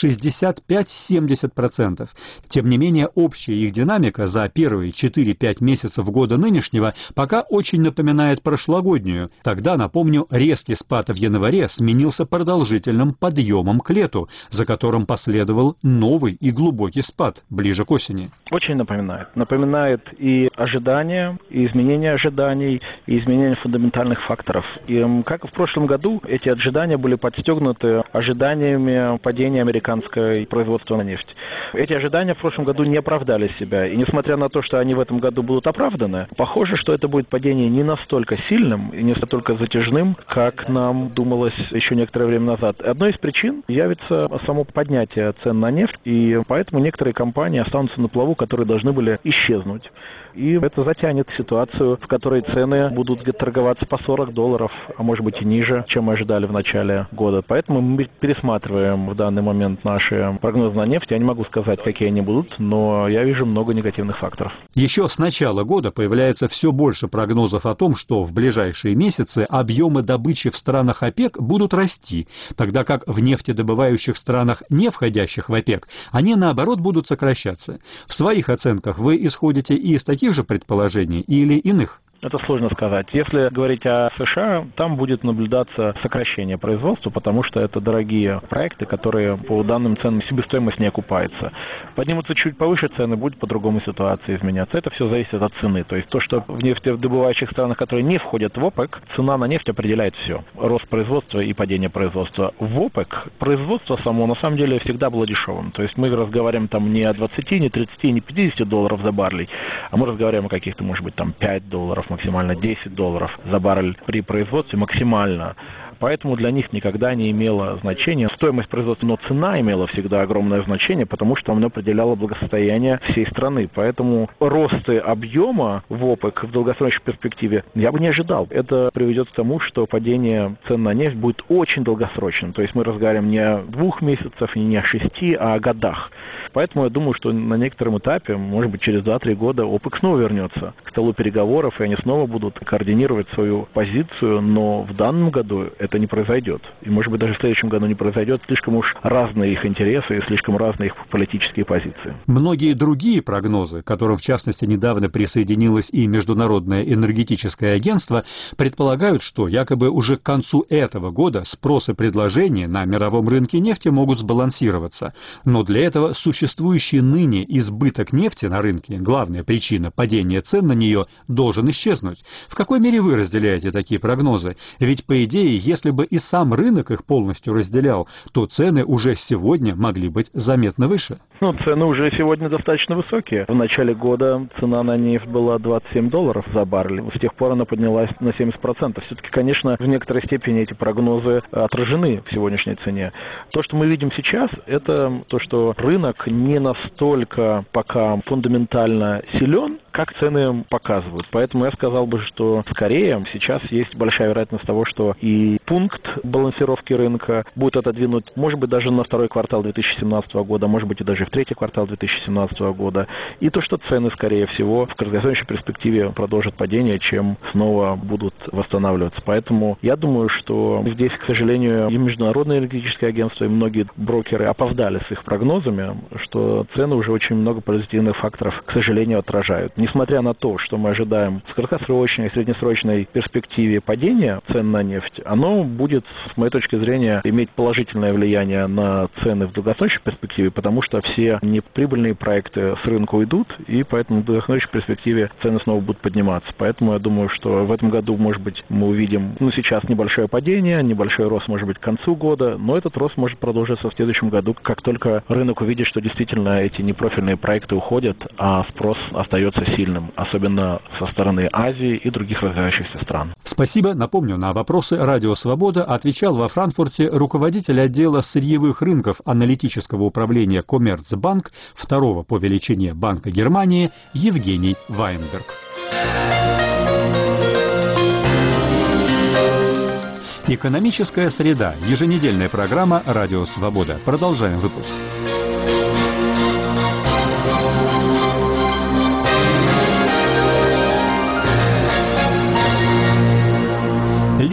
65-70%. Тем не менее, общая их динамика за первые 4-5 месяцев года нынешнего пока очень напоминает прошлогоднюю. Тогда, напомню, резкий спад в январе сменился продолжительным подъемом к лету, за которым последовал новый и глубокий спад ближе к осени. Очень напоминает. Напоминает и ожидания, и изменения ожиданий, и изменения изменение фундаментальных факторов. И как и в прошлом году, эти ожидания были подстегнуты ожиданиями падения американского производства на нефть. Эти ожидания в прошлом году не оправдали себя. И несмотря на то, что они в этом году будут оправданы, похоже, что это будет падение не настолько сильным и не настолько затяжным, как нам думалось еще некоторое время назад. Одной из причин явится само поднятие цен на нефть, и поэтому некоторые компании останутся на плаву, которые должны были исчезнуть. И это затянет ситуацию, в которой цены будут торговаться по $40, а может быть и ниже, чем мы ожидали в начале года. Поэтому мы пересматриваем в данный момент наши прогнозы на нефть. Я не могу сказать, какие они будут, но я вижу много негативных факторов. Еще с начала года появляется все больше прогнозов о том, что в ближайшие месяцы объемы добычи в странах ОПЕК будут расти, тогда как в нефтедобывающих странах, не входящих в ОПЕК, они наоборот будут сокращаться. В своих оценках вы исходите и из таких же предположений или иных? Это сложно сказать. Если говорить о США, там будет наблюдаться сокращение производства, потому что это дорогие проекты, которые по данным ценам себестоимость не окупается. Поднимутся чуть повыше цены, будет по-другому ситуация изменяться. Это все зависит от цены. То есть то, что в нефтедобывающих странах, которые не входят в ОПЕК, цена на нефть определяет все. Рост производства и падение производства. В ОПЕК производство само на самом деле всегда было дешевым. То есть мы разговариваем там не о 20, не 30, не $50 за баррель, а мы разговариваем о каких-то, может быть, там $5, максимально $10 за баррель при производстве максимально. Поэтому для них никогда не имело значения стоимость производства, но цена имела всегда огромное значение, потому что она определяла благосостояние всей страны. Поэтому росты объема в ОПЕК в долгосрочной перспективе я бы не ожидал. Это приведет к тому, что падение цен на нефть будет очень долгосрочным. То есть мы разговариваем не о 2 месяцах, не о 6, а о годах. Поэтому я думаю, что на некотором этапе, может быть, через 2-3 года ОПЕК снова вернется к столу переговоров, и они снова будут координировать свою позицию, но в данном году это не произойдет. И, может быть, даже в следующем году не произойдет. Слишком уж разные их интересы и слишком разные их политические позиции. Многие другие прогнозы, к которым, в частности, недавно присоединилось и Международное энергетическое агентство, предполагают, что якобы уже к концу этого года спрос и предложение на мировом рынке нефти могут сбалансироваться. Но для этого существующий ныне избыток нефти на рынке, главная причина падения цен на нее, должен исчезнуть. В какой мере вы разделяете такие прогнозы? Ведь, по идее, если бы и сам рынок их полностью разделял, то цены уже сегодня могли быть заметно выше. Цены уже сегодня достаточно высокие. В начале года цена на нефть была $27 за баррель. С тех пор она поднялась на 70%. Все-таки, конечно, в некоторой степени эти прогнозы отражены в сегодняшней цене. То, что мы видим сейчас, это то, что рынок не настолько пока фундаментально силен, как цены показывают. Поэтому я сказал бы, что скорее сейчас есть большая вероятность того, что и пункт балансировки рынка будет отодвинут, может быть, даже на второй квартал 2017 года, может быть, и даже в третий квартал 2017 года. И то, что цены, скорее всего, в краткосрочной перспективе продолжат падение, чем снова будут восстанавливаться. Поэтому я думаю, что здесь, к сожалению, и Международное энергетическое агентство, и многие брокеры опоздали с их прогнозами, что цены уже очень много позитивных факторов, к сожалению, отражают. Несмотря на то, что мы ожидаем в краткосрочной и среднесрочной перспективе падения цен на нефть, оно будет, с моей точки зрения, иметь положительное влияние на цены в долгосрочной перспективе, потому что все неприбыльные проекты с рынка уйдут, и поэтому в долгосрочной перспективе цены снова будут подниматься. Поэтому я думаю, что в этом году, может быть, мы увидим, сейчас небольшое падение, небольшой рост, может быть, к концу года, но этот рост может продолжиться в следующем году, как только рынок увидит, что действительно эти непрофильные проекты уходят, а спрос остается сильным, особенно со стороны Азии и других развивающихся стран. Спасибо. Напомню, на вопросы «Радио Свобода» отвечал во Франкфурте руководитель отдела сырьевых рынков аналитического управления Коммерцбанк, второго по величине Банка Германии, Евгений Вайнберг. Экономическая среда. Еженедельная программа «Радио Свобода». Продолжаем выпуск. Лишние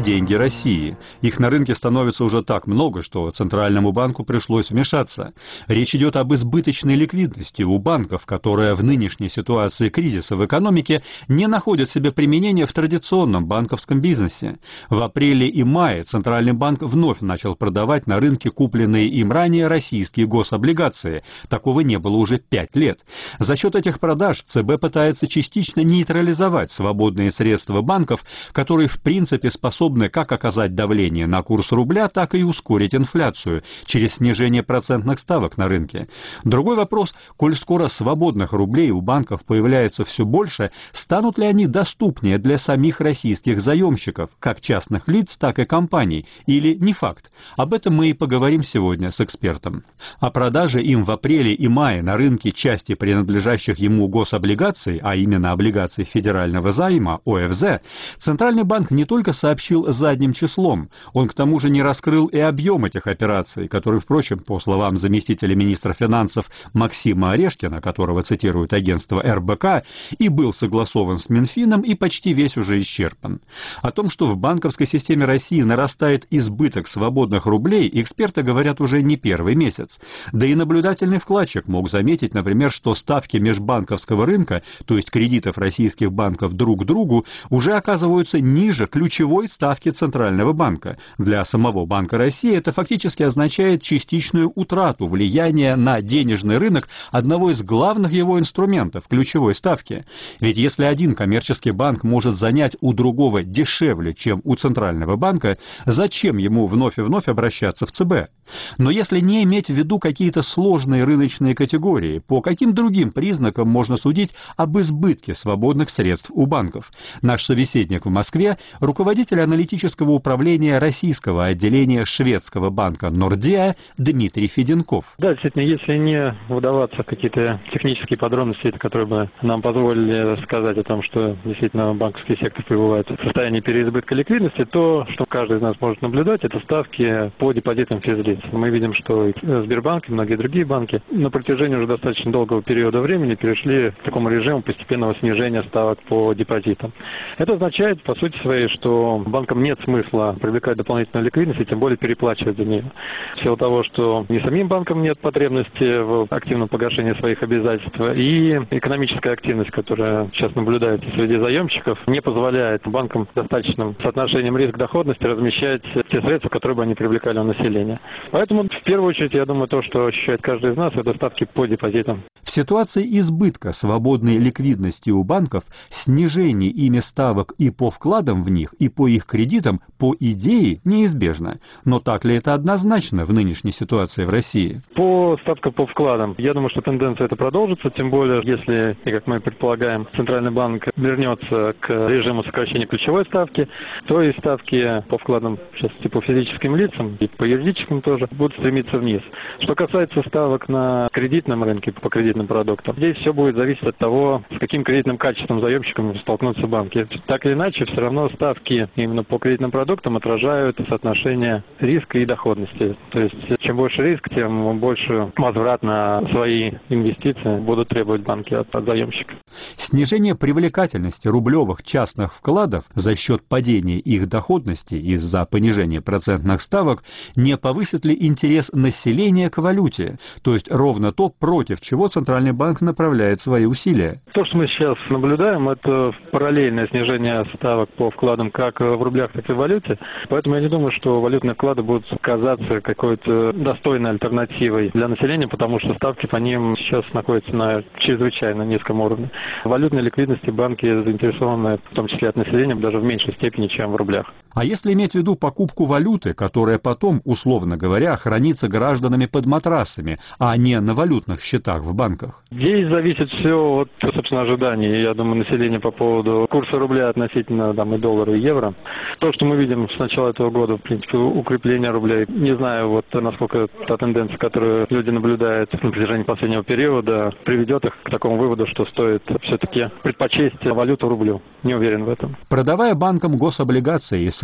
деньги России. Их на рынке становится уже так много, что Центральному банку пришлось вмешаться. Речь идет об избыточной ликвидности у банков, которая в нынешней ситуации кризиса в экономике не находит себе применения в традиционном банковском бизнесе. В апреле и мае Центральный банк вновь начал продавать на рынке купленные им ранее российские гособлигации. Такого не было уже 5 лет. За счет этих продаж ЦБ пытается частично нейтрализовать свободные средства банков, которые в принципе способны как оказать давление на курс рубля, так и ускорить инфляцию через снижение процентных ставок на рынке. Другой вопрос, коль скоро свободных рублей у банков появляется все больше, станут ли они доступнее для самих российских заемщиков, как частных лиц, так и компаний, или не факт? Об этом мы и поговорим сегодня с экспертом. О продаже им в апреле и мае на рынке части принадлежащих ему гособлигаций, а именно облигаций федерального займа, ОФЗ, Центральный банк не только сообщил задним числом, он к тому же не раскрыл и объем этих операций, который, впрочем, по словам заместителя министра финансов Максима Орешкина, которого цитирует агентство РБК, и был согласован с Минфином и почти весь уже исчерпан. О том, что в банковской системе России нарастает избыток свободных рублей, эксперты говорят уже не первый месяц. Да и наблюдательный вкладчик мог заметить, например, что ставки межбанковского рынка, то есть кредитов российских банков друг к другу, уже оказываются ниже ключевой ставки Центрального банка. Для самого Банка России это фактически означает частичную утрату влияния на денежный рынок одного из главных его инструментов – ключевой ставки. Ведь если один коммерческий банк может занять у другого дешевле, чем у Центрального банка, зачем ему вновь и вновь обращаться в ЦБ? Но если не иметь в виду какие-то сложные рыночные категории, по каким другим признакам можно судить об избытке свободных средств у банков? Наш собеседник в Москве – руководитель аналитического управления российского отделения шведского банка Nordea Дмитрий Феденков. Да, действительно, если не выдаваться в какие-то технические подробности, которые бы нам позволили сказать о том, что действительно банковский сектор пребывает в состоянии переизбытка ликвидности, то, что каждый из нас может наблюдать, это ставки по депозитам физлиц. Мы видим, что Сбербанк и многие другие банки на протяжении уже достаточно долгого периода времени перешли к такому режиму постепенного снижения ставок по депозитам. Это означает, по сути своей, что банкам нет смысла привлекать дополнительную ликвидность и тем более переплачивать за нее. В силу того, что и самим банкам нет потребности в активном погашении своих обязательств, и экономическая активность, которая сейчас наблюдается среди заемщиков, не позволяет банкам достаточным соотношением риск-доходности размещать те средства, которые бы они привлекали у населения. Поэтому, в первую очередь, я думаю, то, что ощущает каждый из нас, это ставки по депозитам. В ситуации избытка свободной ликвидности у банков, снижение ими ставок и по вкладам в них, и по их кредитам, по идее, неизбежно. Но так ли это однозначно в нынешней ситуации в России? По ставкам по вкладам, я думаю, что тенденция это продолжится, тем более, если, и как мы предполагаем, Центральный банк вернется к режиму сокращения ключевой ставки, то и ставки по вкладам, сейчас и по физическим лицам, и по юридическим тоже, будут стремиться вниз. Что касается ставок на кредитном рынке, по кредитным продуктам, здесь все будет зависеть от того, с каким кредитным качеством заемщикам столкнутся банки. Так или иначе, все равно ставки именно по кредитным продуктам отражают соотношение риска и доходности. То есть, чем больше риск, тем больше возврат на свои инвестиции будут требовать банки от заемщика. Снижение привлекательности рублевых частных вкладов за счет падения их доходности из-за понижения процентных ставок не повысит ли интерес населения к валюте? То есть ровно то, против чего Центральный банк направляет свои усилия. То, что мы сейчас наблюдаем, это параллельное снижение ставок по вкладам как в рублях, так и в валюте. Поэтому я не думаю, что валютные вклады будут казаться какой-то достойной альтернативой для населения, потому что ставки по ним сейчас находятся на чрезвычайно низком уровне. В валютной ликвидности банки заинтересованы, в том числе от населения, даже в меньшей степени, чем в рублях. А если иметь в виду покупку валюты, которая потом, условно говоря, хранится гражданами под матрасами, а не на валютных счетах в банках? Здесь зависит все от, собственно, ожиданий, я думаю, населения по поводу курса рубля относительно и доллара, и евро. То, что мы видим с начала этого года, в принципе, укрепление рубля, не знаю, насколько та тенденция, которую люди наблюдают на протяжении последнего периода, приведет их к такому выводу, что стоит все-таки предпочесть валюту рублю. Не уверен в этом. Продавая банкам гособлигации из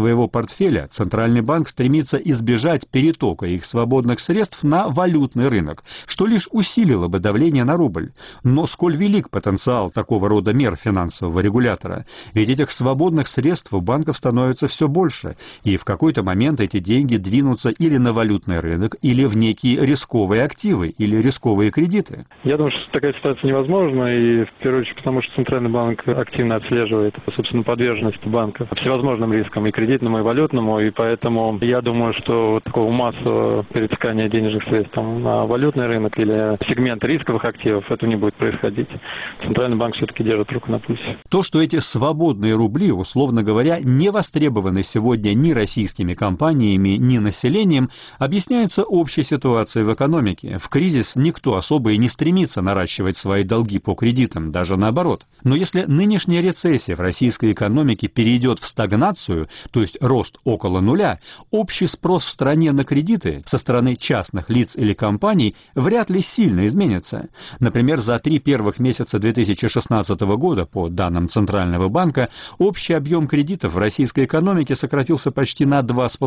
своего портфеля Центральный банк стремится избежать перетока их свободных средств на валютный рынок, что лишь усилило бы давление на рубль. Но сколь велик потенциал такого рода мер финансового регулятора? Ведь этих свободных средств у банков становится все больше, и в какой-то момент эти деньги двинутся или на валютный рынок, или в некие рисковые активы, или рисковые кредиты. Я думаю, что такая ситуация невозможна, и в первую очередь потому, что Центральный банк активно отслеживает, собственно, подверженность банков всевозможным рискам, и кредитному, и валютному, и поэтому я думаю, что вот такого массового перетекания денежных средств на валютный рынок или сегмент рисковых активов, это не будет происходить. Центральный банк все-таки держит руку на пульсе. То, что эти свободные рубли, условно говоря, не востребованы сегодня ни российскими компаниями, ни населением, объясняется общей ситуацией в экономике. В кризис никто особо и не стремится наращивать свои долги по кредитам, даже наоборот. Но если нынешняя рецессия в российской экономике перейдет в стагнацию, то есть рост около нуля, общий спрос в стране на кредиты со стороны частных лиц или компаний вряд ли сильно изменится. Например, за 3 первых месяца 2016 года, по данным Центрального банка, общий объем кредитов в российской экономике сократился почти на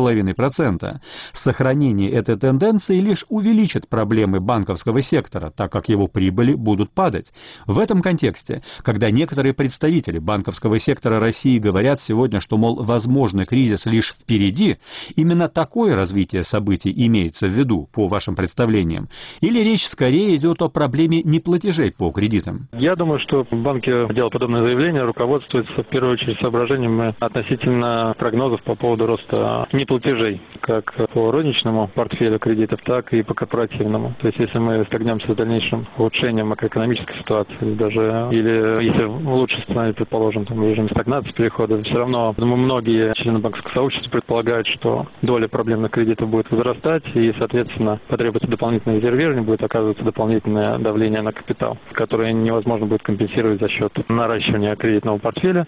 2,5%. Сохранение этой тенденции лишь увеличит проблемы банковского сектора, так как его прибыли будут падать. В этом контексте, когда некоторые представители банковского сектора России говорят сегодня, что, мол, возможный кризис лишь впереди, именно такое развитие событий имеется в виду, по вашим представлениям? Или речь скорее идет о проблеме неплатежей по кредитам? Я думаю, что банки, делая подобное заявление, руководствуются в первую очередь соображениями относительно прогнозов по поводу роста неплатежей, как по розничному портфелю кредитов, так и по корпоративному. То есть, если мы столкнемся с дальнейшим улучшением макроэкономической ситуации, или если в лучшем сценарии, предположим, в режиме стагнации перехода, все равно, думаю, многие члены банковского сообщества предполагают, что доля проблемных кредитов будет возрастать, и, соответственно, потребуется дополнительное резервирование, будет оказываться дополнительное давление на капитал, которое невозможно будет компенсировать за счет наращивания кредитного портфеля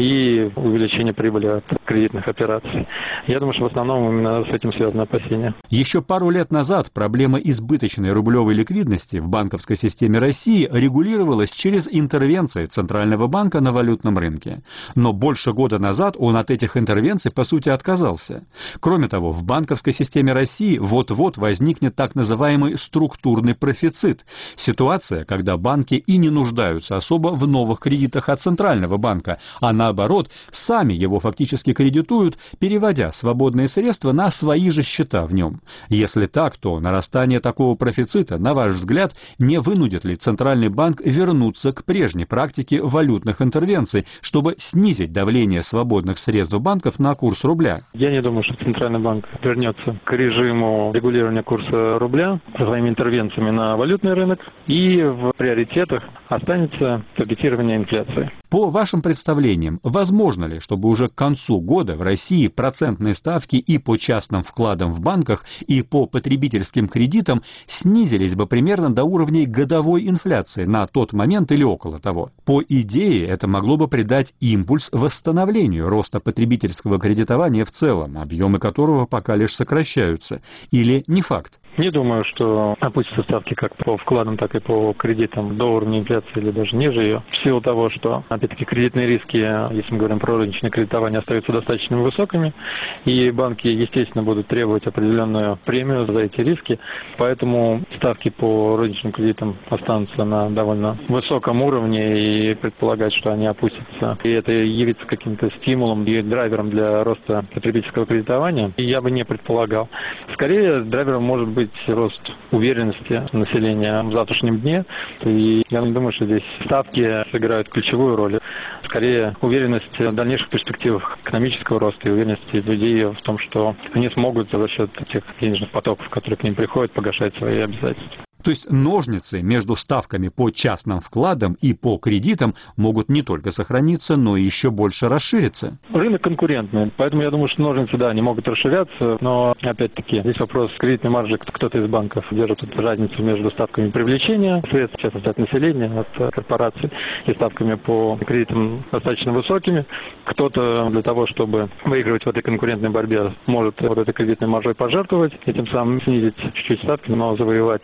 и увеличения прибыли от кредитных операций. Я думаю, что в основном именно с этим связаны опасения. Еще пару лет назад проблема избыточной рублевой ликвидности в банковской системе России регулировалась через интервенции Центрального банка на валютном рынке. Но больше года назад он от этих интервенций, по сути, отказался. Кроме того, в банковской системе России вот-вот возникнет так называемый структурный профицит. Ситуация, когда банки и не нуждаются особо в новых кредитах от Центрального банка, а наоборот, сами его фактически кредитуют, переводя свободные средства на свои же счета в нем. Если так, то нарастание такого профицита, на ваш взгляд, не вынудит ли Центральный банк вернуться к прежней практике валютных интервенций, чтобы снизить давление свободных средств банков на курс рубля? Я не думаю, что Центральный банк вернется к режиму регулирования курса рубля своими интервенциями на валютный рынок, и в приоритетах останется таргетирование инфляции. По вашим представлениям, возможно ли, чтобы уже к концу года в России процентные ставки и по частным вкладам в банках, и по потребительским кредитам снизились бы примерно до уровней годовой инфляции на тот момент или около того? По идее, это могло бы придать импульс восстановлению роста потребительского кредитования в целом, объемы которого пока лишь сокращаются. Или не факт? Не думаю, что опустятся ставки как по вкладам, так и по кредитам до уровня инфляции или даже ниже ее. В силу того, что, опять-таки, кредитные риски, если мы говорим про розничное кредитование, остаются достаточно высокими, и банки, естественно, будут требовать определенную премию за эти риски, поэтому ставки по розничным кредитам останутся на довольно высоком уровне, и предполагать, что они опустятся, и это явится каким-то стимулом и драйвером для роста потребительского кредитования, я бы не предполагал. Скорее, драйвером может быть рост уверенности населения в завтрашнем дне. И я не думаю, что здесь ставки сыграют ключевую роль. Скорее, уверенность в дальнейших перспективах экономического роста и уверенности людей в том, что они смогут за счет тех денежных потоков, которые к ним приходят, погашать свои обязательства. То есть ножницы между ставками по частным вкладам и по кредитам могут не только сохраниться, но и еще больше расшириться. Рынок конкурентный, поэтому я думаю, что ножницы, да, они могут расширяться, но опять-таки здесь вопрос кредитной маржи. Кто-то из банков держит тут разницу между ставками привлечения средств, в частности от населения, от корпораций, и ставками по кредитам достаточно высокими. Кто-то для того, чтобы выигрывать в этой конкурентной борьбе, может вот этой кредитной маржой пожертвовать и тем самым снизить чуть-чуть ставки, но завоевать прибыль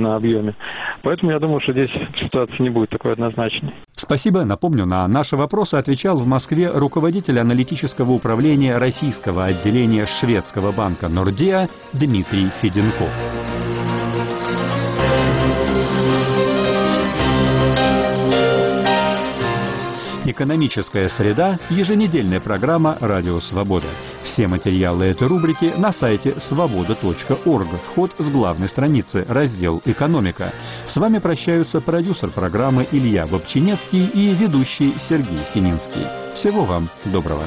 на объеме. Поэтому я думаю, что здесь ситуация не будет такой однозначной. Спасибо. Напомню, на наши вопросы отвечал в Москве руководитель аналитического управления российского отделения шведского банка Nordea Дмитрий Феденков. «Экономическая среда» – еженедельная программа «Радио Свобода». Все материалы этой рубрики на сайте svoboda.org. Вход с главной страницы, раздел «Экономика». С вами прощаются продюсер программы Илья Бобчинецкий и ведущий Сергей Сининский. Всего вам доброго.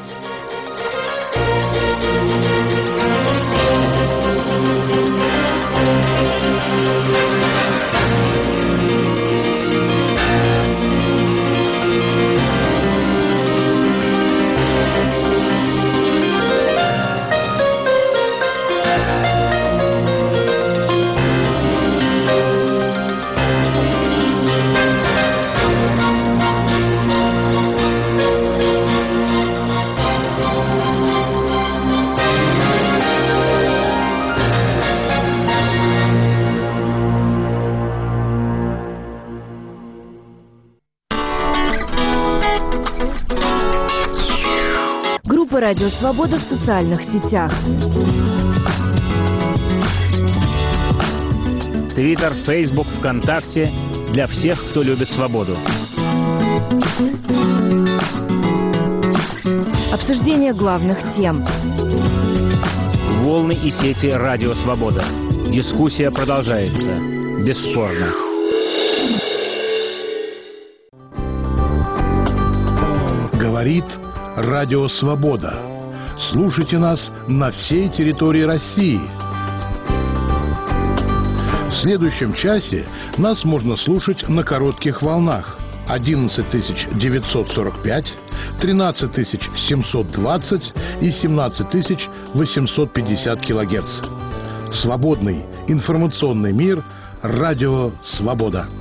Радио Свобода в социальных сетях. Твиттер, Фейсбук, ВКонтакте для всех, кто любит свободу. Обсуждение главных тем. Волны и сети Радио Свобода. Дискуссия продолжается. Бесспорно. Говорит Радио Свобода. Слушайте нас на всей территории России. В следующем часе нас можно слушать на коротких волнах 11945, 13720 и 17850 килогерц. Свободный информационный мир. Радио Свобода.